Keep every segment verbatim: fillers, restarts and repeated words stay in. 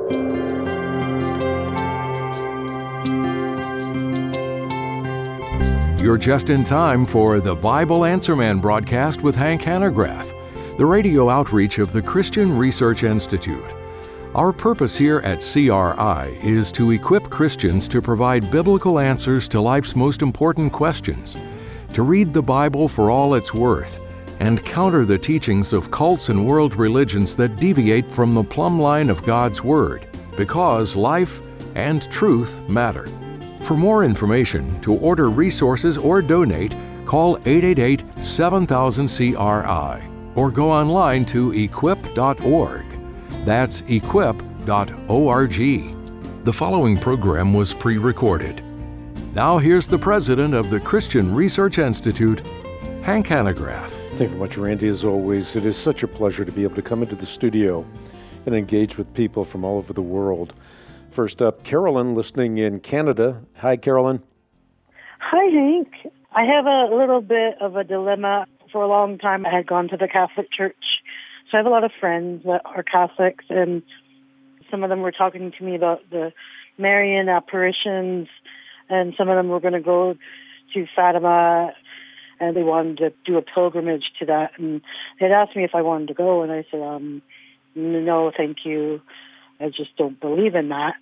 You're just in time for the Bible Answer Man broadcast with Hank Hanegraaff, the radio outreach of the Christian Research Institute. Our purpose here at C R I is to equip Christians to provide biblical answers to life's most important questions, to read the Bible for all it's worth, and counter the teachings of cults and world religions that deviate from the plumb line of God's Word, because life and truth matter. For more information, to order resources or donate, call eight eight eight, seven thousand, C R I or go online to equip dot org. That's equip dot org. The following program was pre-recorded. Now here's the president of the Christian Research Institute, Hank Hanegraaff. Thank you very much, Randy. As always, it is such a pleasure to be able to come into the studio and engage with people from all over the world. First up, Carolyn, listening in Canada. Hi, Carolyn. Hi, Hank. I have a little bit of a dilemma. For a long time, I had gone to the Catholic Church. So I have a lot of friends that are Catholics, and some of them were talking to me about the Marian apparitions, and some of them were going to go to Fatima, and they wanted to do a pilgrimage to that. And they'd asked me if I wanted to go, and I said, um, no, thank you. I just don't believe in that.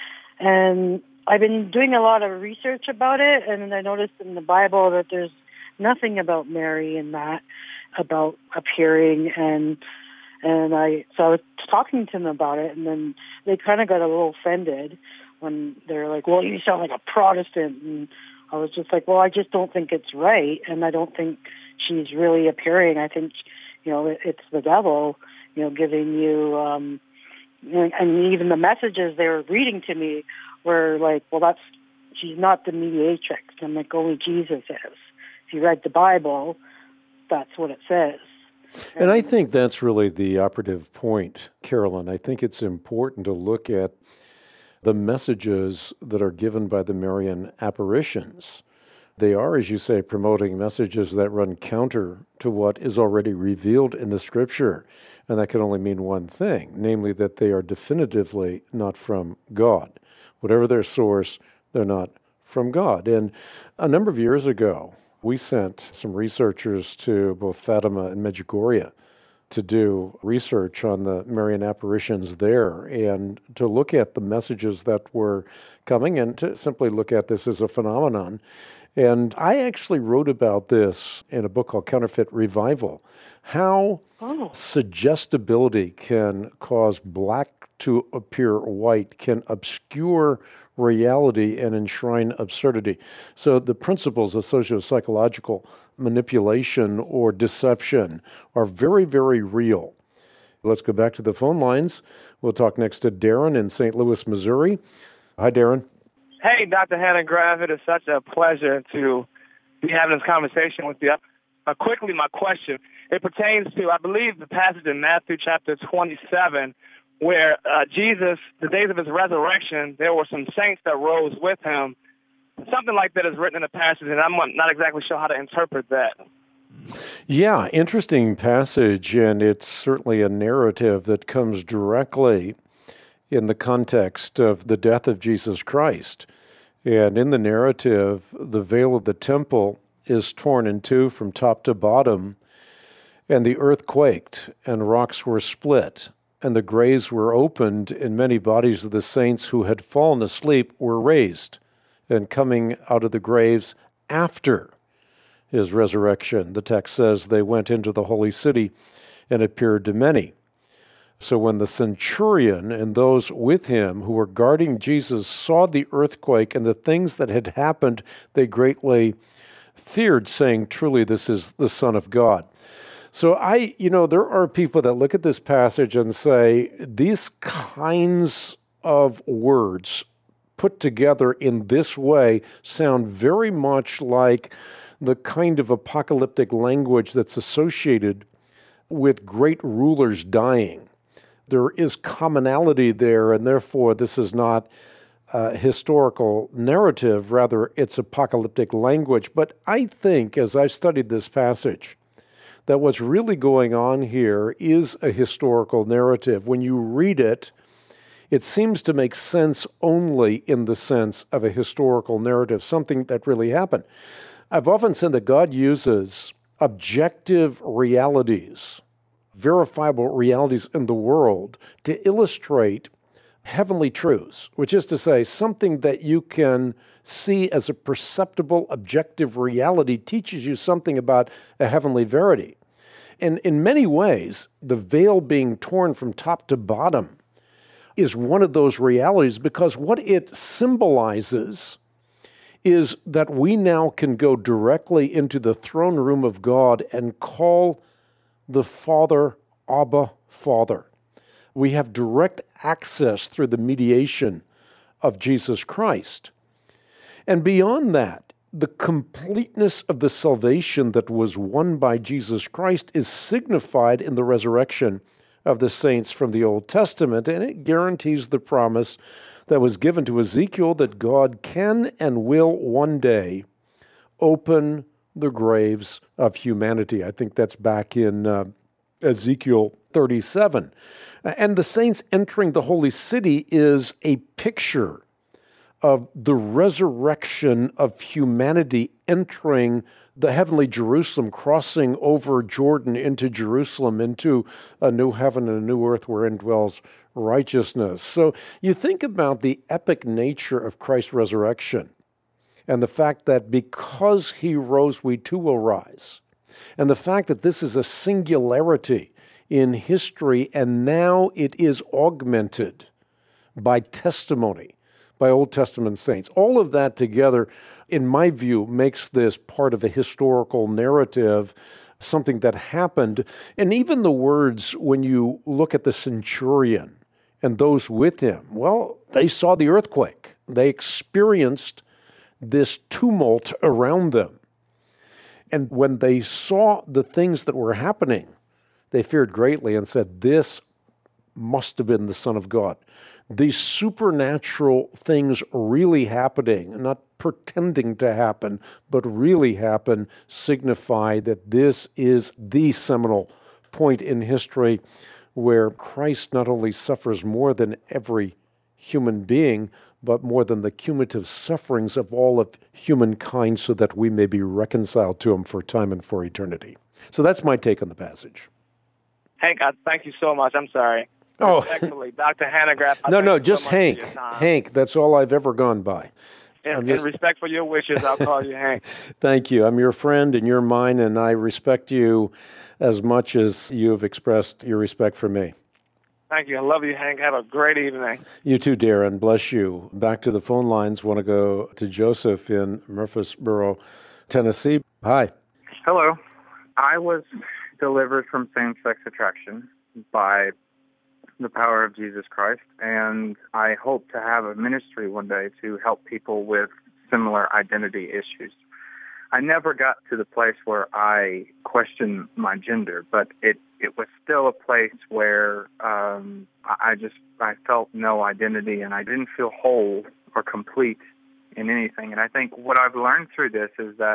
And I've been doing a lot of research about it, and I noticed in the Bible that there's nothing about Mary in that, about appearing, and and I so I was talking to them about it, and then they kind of got a little offended when they're like, well, you sound like a Protestant, and I was just like, well, I just don't think it's right, and I don't think she's really appearing. I think, you know, it, it's the devil, you know, giving you, um, and even the messages they were reading to me were like, well, that's, she's not the mediatrix. I'm like, only Jesus is. If you read the Bible, that's what it says. And, and I think that's really the operative point, Carolyn. I think it's important to look at the messages that are given by the Marian apparitions. They are, as you say, promoting messages that run counter to what is already revealed in the Scripture. And that can only mean one thing, namely that they are definitively not from God. Whatever their source, they're not from God. And a number of years ago, we sent some researchers to both Fatima and Medjugorje to do research on the Marian apparitions there and to look at the messages that were coming and to simply look at this as a phenomenon. And I actually wrote about this in a book called Counterfeit Revival, how oh. suggestibility can cause black to appear white, can obscure reality and enshrine absurdity. So the principles of socio-psychological manipulation or deception are very, very real. Let's go back to the phone lines. We'll talk next to Darren in Saint Louis, Missouri. Hi, Darren. Hey, Doctor Hanegraaff, it is such a pleasure to be having this conversation with you. Uh, quickly, my question, it pertains to, I believe, the passage in Matthew chapter twenty-seven, where uh, Jesus, the days of his resurrection, there were some saints that rose with him. Something like that is written in the passage, and I'm not exactly sure how to interpret that. Yeah, interesting passage, and it's certainly a narrative that comes directly in the context of the death of Jesus Christ. And in the narrative, the veil of the temple is torn in two from top to bottom, and the earth quaked, and rocks were split, and the graves were opened, and many bodies of the saints who had fallen asleep were raised, and coming out of the graves after his resurrection. The text says they went into the holy city and appeared to many. So when the centurion and those with him who were guarding Jesus saw the earthquake and the things that had happened, they greatly feared, saying, truly, this is the Son of God. So I, you know, there are people that look at this passage and say, these kinds of words put together in this way sound very much like the kind of apocalyptic language that's associated with great rulers dying. There is commonality there, and therefore this is not a historical narrative, rather it's apocalyptic language. But I think, as I've studied this passage, that what's really going on here is a historical narrative. When you read it it seems to make sense only in the sense of a historical narrative, something that really happened. I've often said that God uses objective realities, verifiable realities in the world, to illustrate heavenly truths, which is to say, something that you can see as a perceptible, objective reality teaches you something about a heavenly verity. And in many ways, the veil being torn from top to bottom is one of those realities, because what it symbolizes is that we now can go directly into the throne room of God and call the Father, Abba, Father. We have direct access through the mediation of Jesus Christ. And beyond that, the completeness of the salvation that was won by Jesus Christ is signified in the resurrection of the saints from the Old Testament, and it guarantees the promise that was given to Ezekiel that God can and will one day open the graves of humanity. I think that's back in uh, Ezekiel thirty-seven. And the saints entering the holy city is a picture of the resurrection of humanity entering the heavenly Jerusalem, crossing over Jordan into Jerusalem, into a new heaven and a new earth wherein dwells righteousness. So you think about the epic nature of Christ's resurrection and the fact that because he rose, we too will rise. And the fact that this is a singularity in history, and now it is augmented by testimony, by Old Testament saints. All of that together, in my view, makes this part of a historical narrative, something that happened. And even the words, when you look at the centurion and those with him, well, they saw the earthquake. They experienced this tumult around them. And when they saw the things that were happening, they feared greatly and said, this must have been the Son of God. These supernatural things really happening, not pretending to happen, but really happen, signify that this is the seminal point in history where Christ not only suffers more than every human being, but more than the cumulative sufferings of all of humankind so that we may be reconciled to him for time and for eternity. So that's my take on the passage. Hank, I thank you so much. I'm sorry. Oh, Respectfully, Doctor Hanegraaff. I no, thank no, you just so much Hank. for your time. Hank, that's all I've ever gone by. In, just... in respect for your wishes, I'll call you Hank. Thank you. I'm your friend and you're mine, and I respect you as much as you have expressed your respect for me. Thank you. I love you, Hank. Have a great evening. You too, Darren. Bless you. Back to the phone lines. Want to go to Joseph in Murfreesboro, Tennessee. Hi. Hello. I was delivered from same-sex attraction by the power of Jesus Christ, and I hope to have a ministry one day to help people with similar identity issues. I never got to the place where I questioned my gender, but it, it was still a place where um, I just I felt no identity, and I didn't feel whole or complete in anything. And I think what I've learned through this is that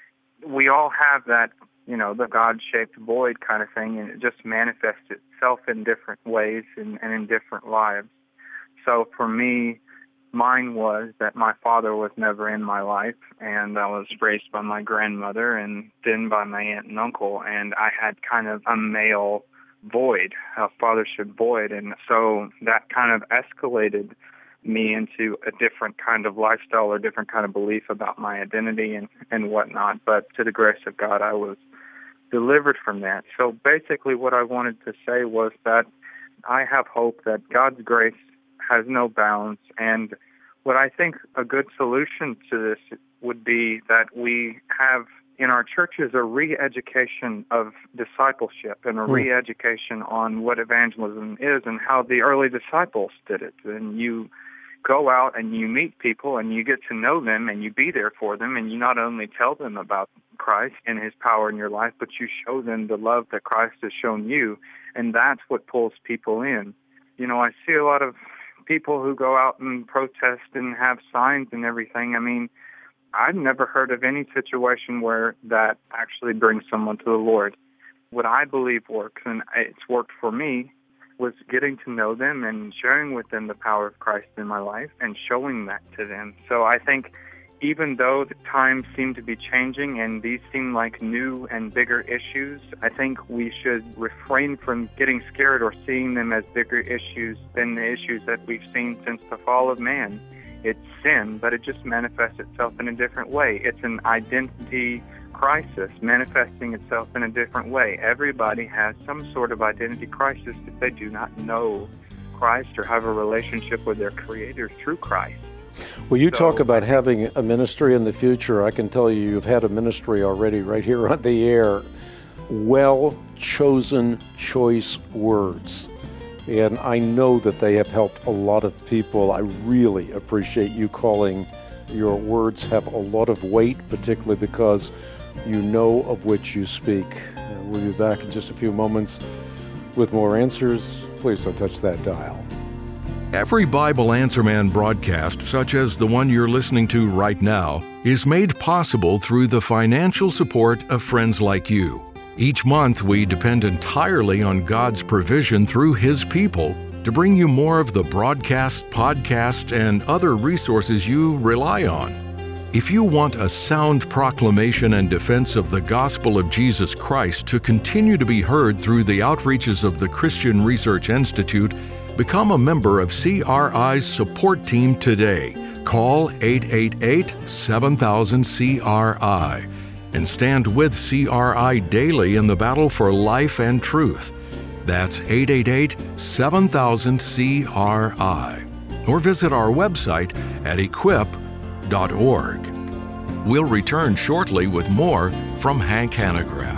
we all have that, you know, the God-shaped void kind of thing, and it just manifests itself in different ways and, and in different lives. So for me, mine was that my father was never in my life, and I was raised by my grandmother and then by my aunt and uncle, and I had kind of a male void, a fathership void, and so that kind of escalated me into a different kind of lifestyle or different kind of belief about my identity and, and whatnot. But to the grace of God, I was delivered from that. So basically what I wanted to say was that I have hope that God's grace has no bounds, and what I think a good solution to this would be that we have in our churches a re-education of discipleship and a hmm. re-education on what evangelism is and how the early disciples did it. And you go out and you meet people and you get to know them and you be there for them, and you not only tell them about Christ and his power in your life, but you show them the love that Christ has shown you, and that's what pulls people in. You know, I see a lot of people who go out and protest and have signs and everything. I mean, I've never heard of any situation where that actually brings someone to the Lord. What I believe works, and it's worked for me, was getting to know them and sharing with them the power of Christ in my life and showing that to them. So I think even though the times seem to be changing and these seem like new and bigger issues, I think we should refrain from getting scared or seeing them as bigger issues than the issues that we've seen since the fall of man. It's sin, but it just manifests itself in a different way. It's an identity crisis manifesting itself in a different way. Everybody has some sort of identity crisis if they do not know Christ or have a relationship with their Creator through Christ. Well, you So- talk about having a ministry in the future. I can tell you you've had a ministry already right here on the air. Well-chosen choice words. And I know that they have helped a lot of people. I really appreciate you calling your words have a lot of weight, particularly because you know of which you speak. Uh, we'll be back in just a few moments with more answers. Please don't touch that dial. Every Bible Answer Man broadcast, such as the one you're listening to right now, is made possible through the financial support of friends like you. Each month, we depend entirely on God's provision through His people to bring you more of the broadcast, podcast, and other resources you rely on. If you want a sound proclamation and defense of the gospel of Jesus Christ to continue to be heard through the outreaches of the Christian Research Institute, become a member of C R I's support team today. Call eight eight eight, seven thousand, C R I and stand with C R I daily in the battle for life and truth. That's eight eight eight, seven thousand, C R I. Or visit our website at equip dot org. We'll return shortly with more from Hank Hanegraaff.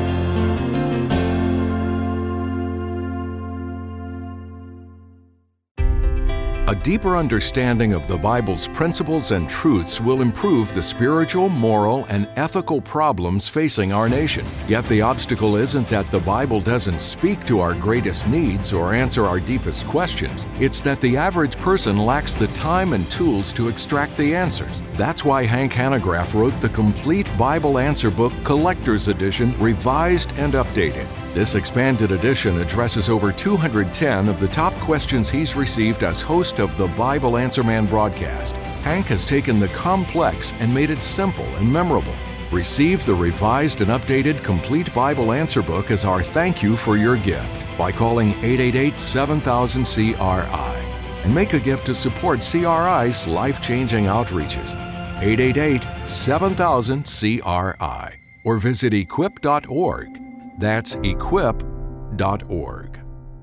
A deeper understanding of the Bible's principles and truths will improve the spiritual, moral, and ethical problems facing our nation. Yet the obstacle isn't that the Bible doesn't speak to our greatest needs or answer our deepest questions. It's that the average person lacks the time and tools to extract the answers. That's why Hank Hanegraaff wrote the complete Bible Answer Book Collector's Edition, revised and updated. This expanded edition addresses over two hundred ten of the top questions he's received as host of the Bible Answer Man broadcast. Hank has taken the complex and made it simple and memorable. Receive the revised and updated Complete Bible Answer Book as our thank you for your gift by calling eight eight eight, seven thousand, C R I and make a gift to support C R I's life-changing outreaches. eight eight eight, seven thousand, C R I or visit equip dot org. That's equip dot org.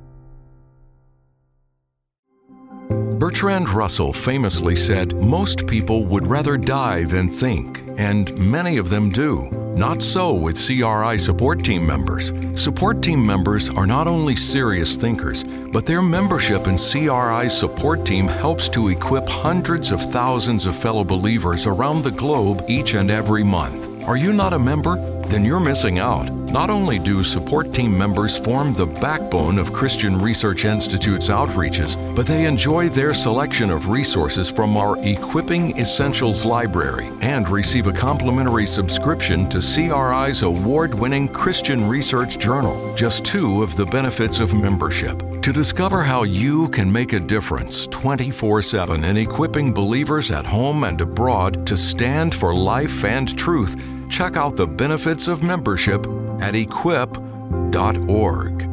Bertrand Russell famously said, "Most people would rather die than think," and many of them do. Not so with C R I support team members. Support team members are not only serious thinkers, but their membership in C R I's support team helps to equip hundreds of thousands of fellow believers around the globe each and every month. Are you not a member? Then you're missing out. Not only do support team members form the backbone of Christian Research Institute's outreaches, but they enjoy their selection of resources from our Equipping Essentials library and receive a complimentary subscription to C R I's award-winning Christian Research Journal, just two of the benefits of membership. To discover how you can make a difference twenty-four seven in equipping believers at home and abroad to stand for life and truth, check out the benefits of membership at equip dot org.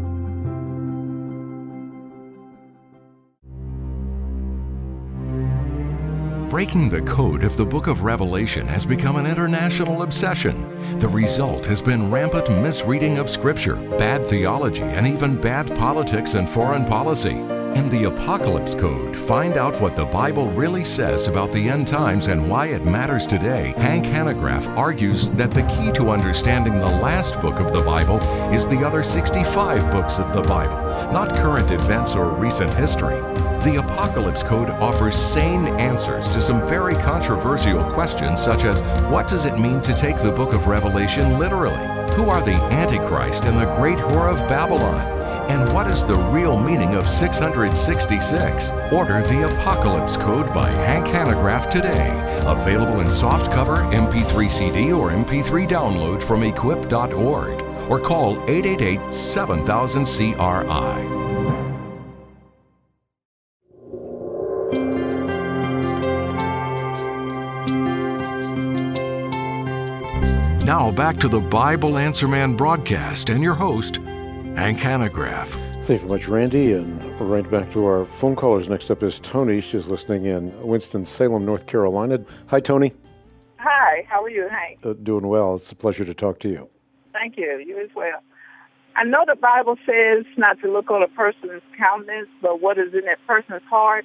Breaking the code of the Book of Revelation has become an international obsession. The result has been rampant misreading of Scripture, bad theology, and even bad politics and foreign policy. In the Apocalypse Code, find out what the Bible really says about the end times and why it matters today. Hank Hanegraaff argues that the key to understanding the last book of the Bible is the other sixty-five books of the Bible, not current events or recent history. The Apocalypse Code offers sane answers to some very controversial questions, such as what does it mean to take the book of Revelation literally? Who are the Antichrist and the great whore of Babylon? And what is the real meaning of six hundred sixty-six? Order the Apocalypse Code by Hank Hanegraaff today. Available in softcover, M P three C D, or M P three download from equip dot org. Or call eight eight eight, seven thousand, C R I. Now back to the Bible Answer Man broadcast and your host, Hank Hanegraaff. Thank you very much, Randy. And right back to our phone callers. Next up is Tony. She's listening in Winston-Salem, North Carolina. Hi, Tony. Hi, how are you, Hank? Uh, doing well. It's a pleasure to talk to you. Thank you. You as well. I know the Bible says not to look on a person's countenance, but what is in that person's heart.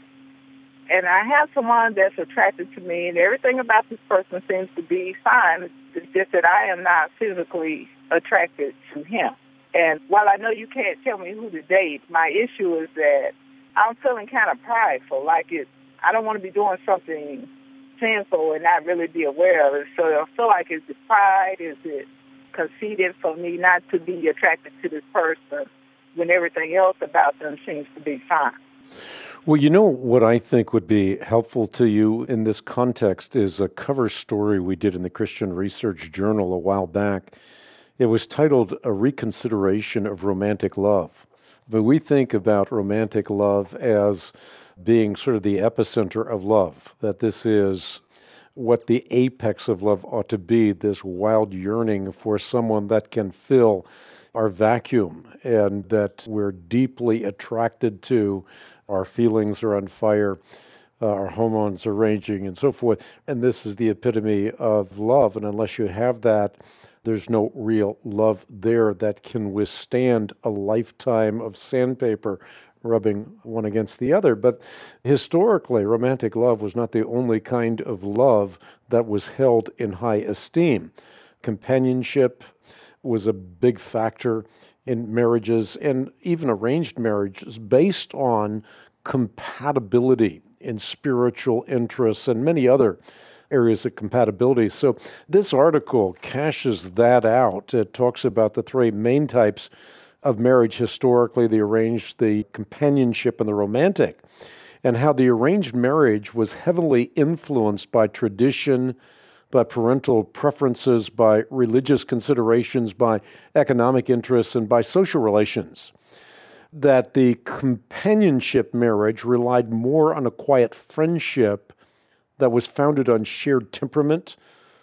And I have someone that's attracted to me, and everything about this person seems to be fine. It's just that I am not physically attracted to him. And while I know you can't tell me who to date, my issue is that I'm feeling kind of prideful, like it. I don't want to be doing something sinful and not really be aware of it. So I feel like, is it pride? Is it conceited for me not to be attracted to this person when everything else about them seems to be fine? Well, you know what I think would be helpful to you in this context is a cover story we did in the Christian Research Journal a while back. It was titled A Reconsideration of Romantic Love. But we think about romantic love as being sort of the epicenter of love, that this is what the apex of love ought to be, this wild yearning for someone that can fill our vacuum and that we're deeply attracted to. Our feelings are on fire, uh, our hormones are raging, and so forth. And this is the epitome of love. And unless you have that, there's no real love there that can withstand a lifetime of sandpaper rubbing one against the other. But historically, romantic love was not the only kind of love that was held in high esteem. Companionship was a big factor in marriages, and even arranged marriages, based on compatibility in spiritual interests and many other areas of compatibility. So this article cashes that out. It talks about the three main types of marriage historically: the arranged, the companionship, and the romantic, and how the arranged marriage was heavily influenced by tradition, by parental preferences, by religious considerations, by economic interests, and by social relations. That the companionship marriage relied more on a quiet friendship that was founded on shared temperament,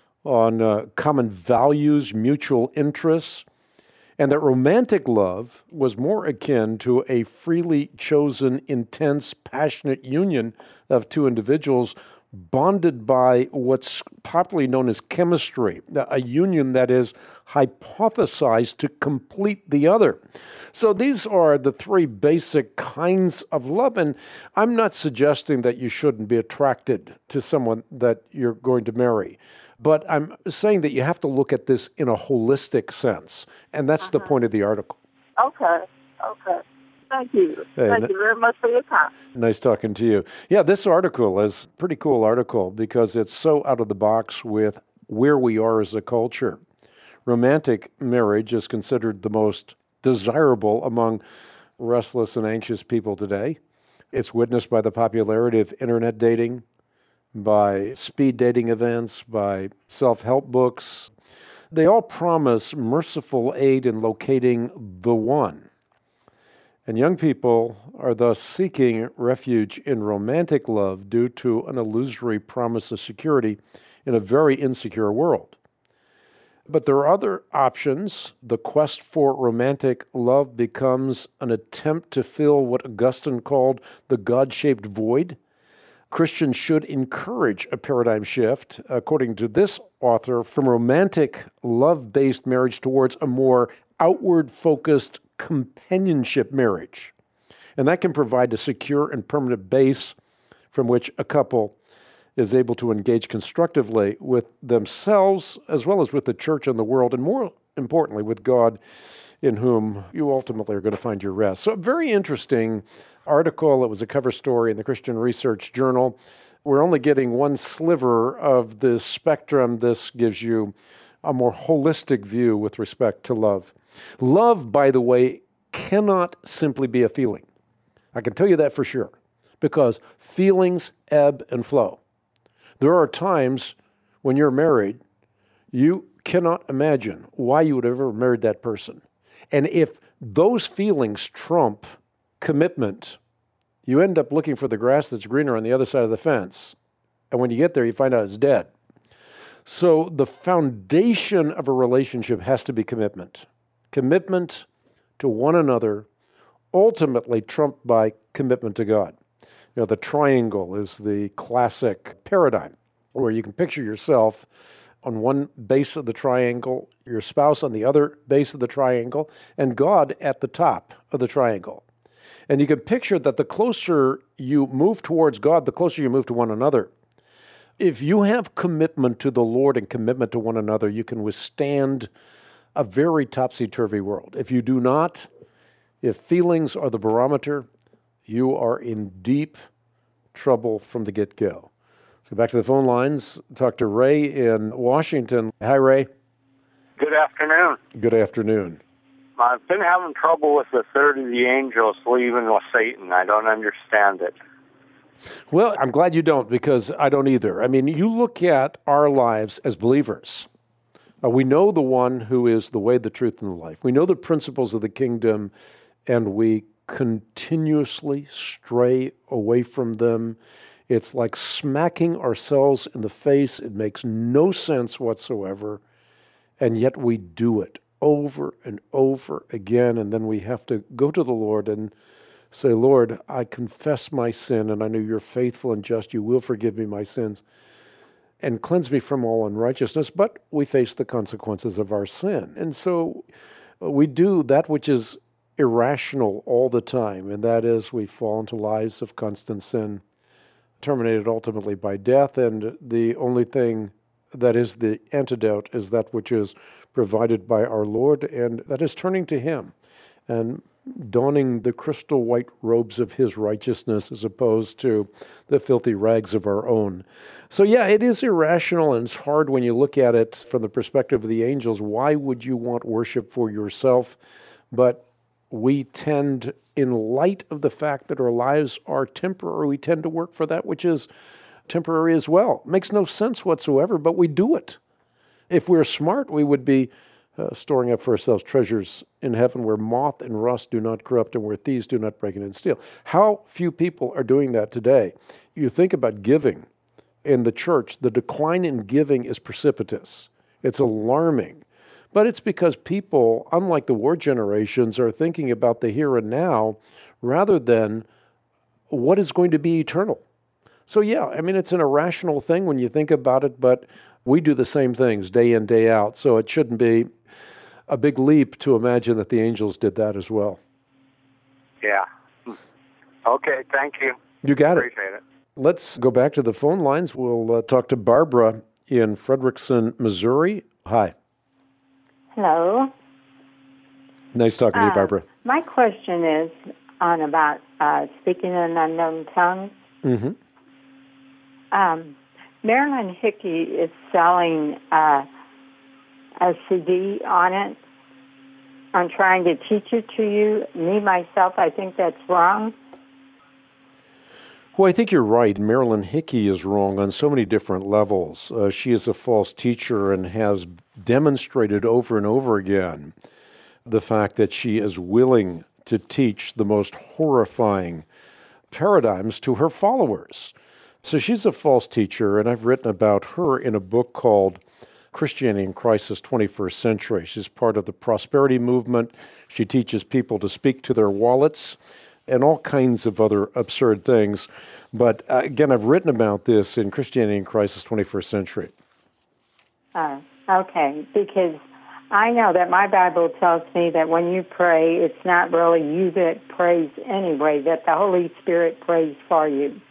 on uh, common values, mutual interests, and that romantic love was more akin to a freely chosen, intense, passionate union of two individuals bonded by what's popularly known as chemistry, a union that is hypothesized to complete the other. So these are the three basic kinds of love, and I'm not suggesting that you shouldn't be attracted to someone that you're going to marry, but I'm saying that you have to look at this in a holistic sense, and that's uh-huh. the point of the article. Okay, okay. Thank you. Hey, Thank you very much for your time. Nice talking to you. Yeah, this article is a pretty cool article because it's so out of the box with where we are as a culture. Romantic marriage is considered the most desirable among restless and anxious people today. It's witnessed by the popularity of internet dating, by speed dating events, by self-help books. They all promise merciful aid in locating the one. And young people are thus seeking refuge in romantic love due to an illusory promise of security in a very insecure world. But there are other options. The quest for romantic love becomes an attempt to fill what Augustine called the God-shaped void. Christians should encourage a paradigm shift, according to this author, from romantic love-based marriage towards a more outward-focused companionship marriage. And that can provide a secure and permanent base from which a couple is able to engage constructively with themselves as well as with the church and the world, and more importantly, with God, in whom you ultimately are going to find your rest. So a very interesting article. It was a cover story in the Christian Research Journal. We're only getting one sliver of the spectrum. This gives you a more holistic view with respect to love. Love, by the way, cannot simply be a feeling. I can tell you that for sure, because feelings ebb and flow. There are times when you're married, you cannot imagine why you would have ever married that person. And if those feelings trump commitment, you end up looking for the grass that's greener on the other side of the fence. And when you get there, you find out it's dead. So the foundation of a relationship has to be commitment. Commitment to one another, ultimately trumped by commitment to God. You know, the triangle is the classic paradigm where you can picture yourself on one base of the triangle, your spouse on the other base of the triangle, and God at the top of the triangle. And you can picture that the closer you move towards God, the closer you move to one another. If you have commitment to the Lord and commitment to one another, you can withstand a very topsy-turvy world. If you do not, if feelings are the barometer, you are in deep trouble from the get-go. Let's go back to the phone lines. Talk to Ray in Washington. Hi, Ray. Good afternoon. Good afternoon. I've been having trouble with the third of the angels leaving with Satan. I don't understand it. Well, I'm glad you don't, because I don't either. I mean, you look at our lives as believers. Uh, we know the one who is the way, the truth, and the life. We know the principles of the kingdom, and we continuously stray away from them. It's like smacking ourselves in the face. It makes no sense whatsoever, and yet we do it over and over again, and then we have to go to the Lord and say, Lord, I confess my sin, and I know you're faithful and just. You will forgive me my sins and cleanse me from all unrighteousness. But we face the consequences of our sin. And so we do that which is irrational all the time, and that is we fall into lives of constant sin, terminated ultimately by death. And the only thing that is the antidote is that which is provided by our Lord, and that is turning to Him and donning the crystal white robes of His righteousness as opposed to the filthy rags of our own. So yeah, it is irrational, and it's hard when you look at it from the perspective of the angels. Why would you want worship for yourself? But we tend, in light of the fact that our lives are temporary, we tend to work for that which is temporary as well. Makes no sense whatsoever, but we do it. If we're smart, we would be Uh, storing up for ourselves treasures in heaven where moth and rust do not corrupt and where thieves do not break in and steal. How few people are doing that today. You think about giving in the church, the decline in giving is precipitous. It's alarming. But it's because people, unlike the war generations, are thinking about the here and now rather than what is going to be eternal. So yeah, I mean, it's an irrational thing when you think about it, but we do the same things day in, day out. So it shouldn't be a big leap to imagine that the angels did that as well. Yeah. Okay, thank you. You got it. Appreciate it. Let's go back to the phone lines. We'll uh, talk to Barbara in Frederickson, Missouri. Hi. Hello. Nice talking to you, Barbara. Uh, my question is on about uh, speaking in unknown tongues. Mm-hmm. Um, Marilyn Hickey is selling uh, a C D on it. I'm trying to teach it to you. Me, myself, I think that's wrong. Well, I think you're right. Marilyn Hickey is wrong on so many different levels. Uh, she is a false teacher and has demonstrated over and over again the fact that she is willing to teach the most horrifying paradigms to her followers. So she's a false teacher, and I've written about her in a book called Christianity in Crisis, twenty-first Century. She's part of the prosperity movement. She teaches people to speak to their wallets and all kinds of other absurd things. But uh, again, I've written about this in Christianity in Crisis, twenty-first Century. Uh, okay, because I know that my Bible tells me that when you pray, it's not really you that prays anyway, that the Holy Spirit prays for you.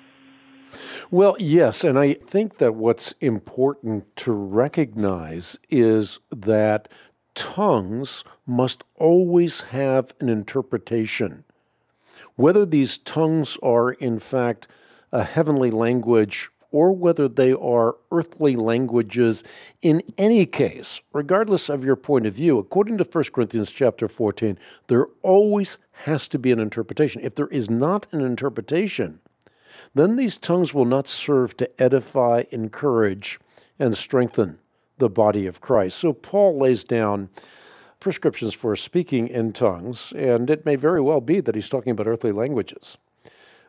Well, yes, and I think that what's important to recognize is that tongues must always have an interpretation. Whether these tongues are, in fact, a heavenly language or whether they are earthly languages, in any case, regardless of your point of view, according to First Corinthians chapter fourteen, there always has to be an interpretation. If there is not an interpretation, then these tongues will not serve to edify, encourage, and strengthen the body of Christ. So Paul lays down prescriptions for speaking in tongues, and it may very well be that he's talking about earthly languages.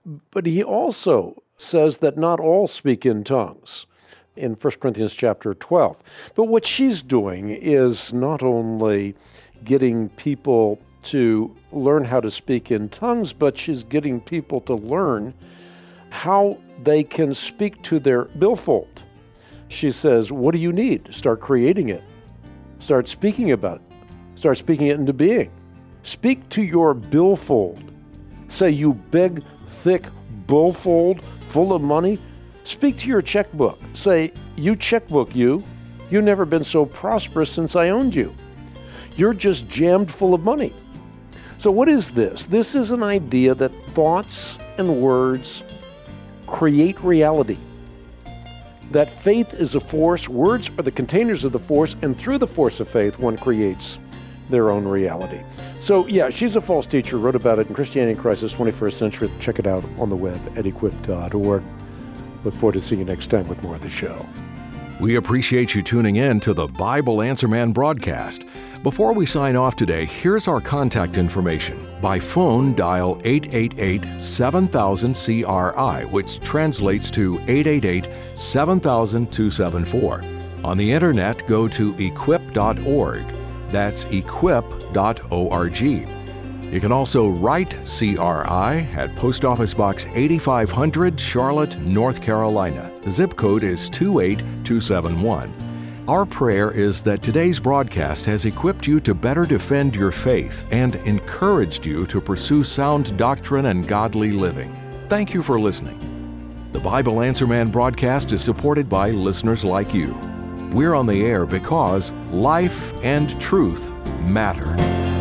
But he also says that not all speak in tongues in First Corinthians chapter twelve. But what she's doing is not only getting people to learn how to speak in tongues, but she's getting people to learn how they can speak to their billfold. She says, what do you need? Start creating it. Start speaking about it. Start speaking it into being. Speak to your billfold. Say, you big, thick billfold full of money. Speak to your checkbook. Say, you checkbook, you. You've never been so prosperous since I owned you. You're just jammed full of money. So what is this? This is an idea that thoughts and words create reality. That faith is a force, words are the containers of the force, and through the force of faith, one creates their own reality. So yeah, she's a false teacher, wrote about it in Christianity in Crisis, twenty-first Century. Check it out on the web at equip dot org. Look forward to seeing you next time with more of the show. We appreciate you tuning in to the Bible Answer Man broadcast. Before we sign off today, here's our contact information. By phone, dial eight eight eight, seven thousand, C R I, which translates to eight eight eight, seven thousand, two seven four. On the internet, go to equip dot org. That's equip dot org. You can also write C R I at Post Office Box eighty-five hundred, Charlotte, North Carolina. The zip code is two eight two seven one. Our prayer is that today's broadcast has equipped you to better defend your faith and encouraged you to pursue sound doctrine and godly living. Thank you for listening. The Bible Answer Man broadcast is supported by listeners like you. We're on the air because life and truth matter.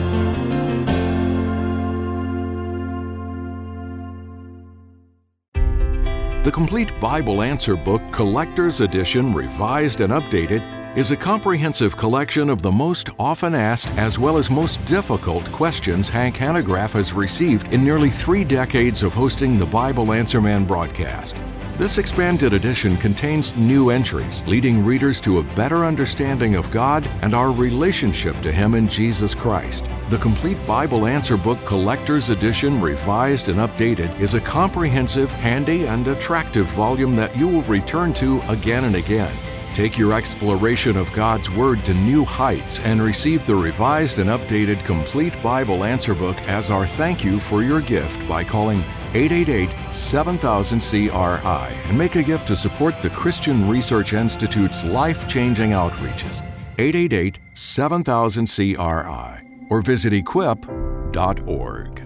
The Complete Bible Answer Book Collector's Edition, Revised and Updated, is a comprehensive collection of the most often asked as well as most difficult questions Hank Hanegraaff has received in nearly three decades of hosting the Bible Answer Man broadcast. This expanded edition contains new entries, leading readers to a better understanding of God and our relationship to Him in Jesus Christ. The Complete Bible Answer Book Collector's Edition, Revised and Updated, is a comprehensive, handy, and attractive volume that you will return to again and again. Take your exploration of God's Word to new heights and receive the revised and updated Complete Bible Answer Book as our thank you for your gift by calling eight eight eight, seven thousand, C R I and make a gift to support the Christian Research Institute's life-changing outreaches. eight eight eight, seven thousand, C R I or visit equip dot org.